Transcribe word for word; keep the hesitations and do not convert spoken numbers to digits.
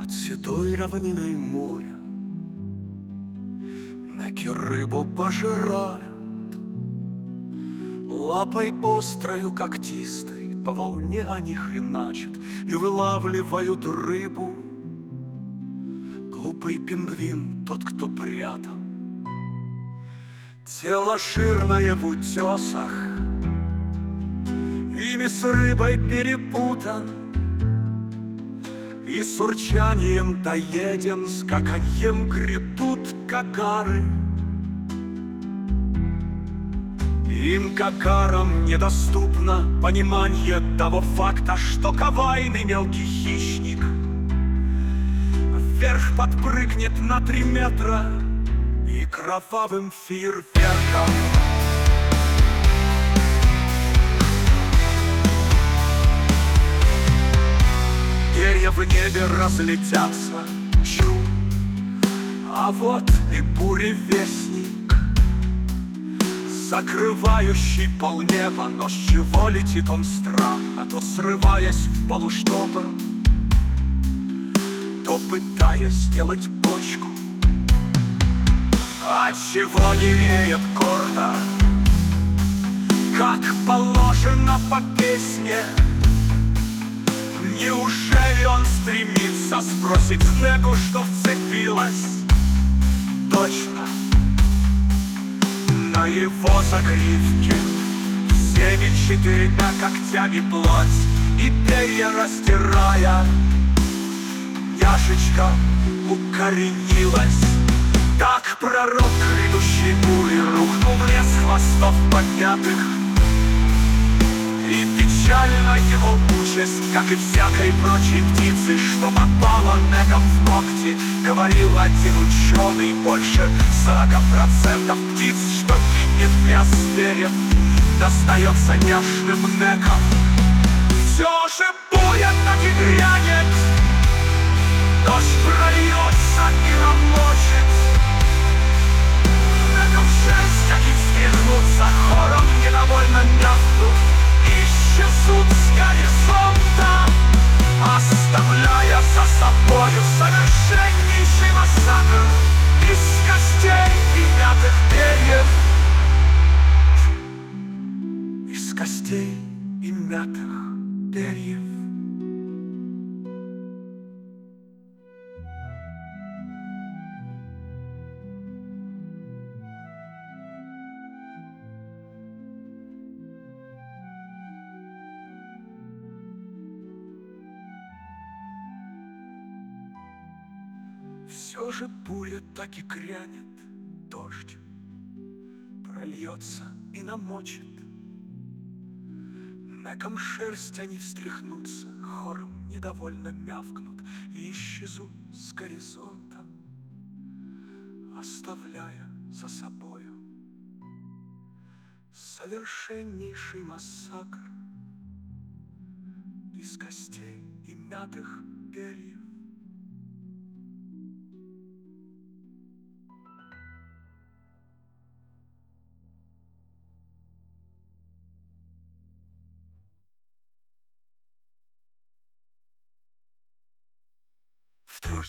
Над седой равниной моря Неки рыбу пожирают, лапой острою когтистой по волне они хреначат и вылавливают рыбу. Глупый пингвин, тот, кто прятал тело жирное в утесах, ими с рыбой перепутан, и с урчанием доеден, с каканьем грядут какары. Им, какарам, недоступно понимание того факта, что кавайный мелкий хищник вверх подпрыгнет на три метра и кровавым фейерверком перья в небе разлетятся. Чу! А вот и буревестник, закрывающий полнеба. Но с чего летит он странно, то срываясь в полуштопор, то пытаясь сделать бочку. Отчего не веет гордо, как положено по песне? Неужели он стремится сбросить снегу, что вцепилась точно на его загривке? Всеми четырьмя когтями плоть и перья растирая, няшечка укоренилась. Так пророк грядущей бури рухнул в лес хвостов поднятых, и печальна его участь, как и всякой прочей птицы, что попала негом в ногти. Говорил один ученый, больше сорока процентов птиц, что гибнет в биосфере, достается няшным негам. Все же будет так и грянет, дождь прольется и намочит. Негам шерсть, как и встряхнутся, хором недовольно мягкую исчезнут с горизонта, оставляя за собою совершеннейший массакр из костей и мятых перьев. Из костей и мятых перьев. Все же буря так и грянет, дождь прольется и намочит. Негом шерсть они встряхнутся, хором недовольно мявкнут и исчезнут с горизонта, оставляя за собою совершеннейший массакр из костей и мятых перьев.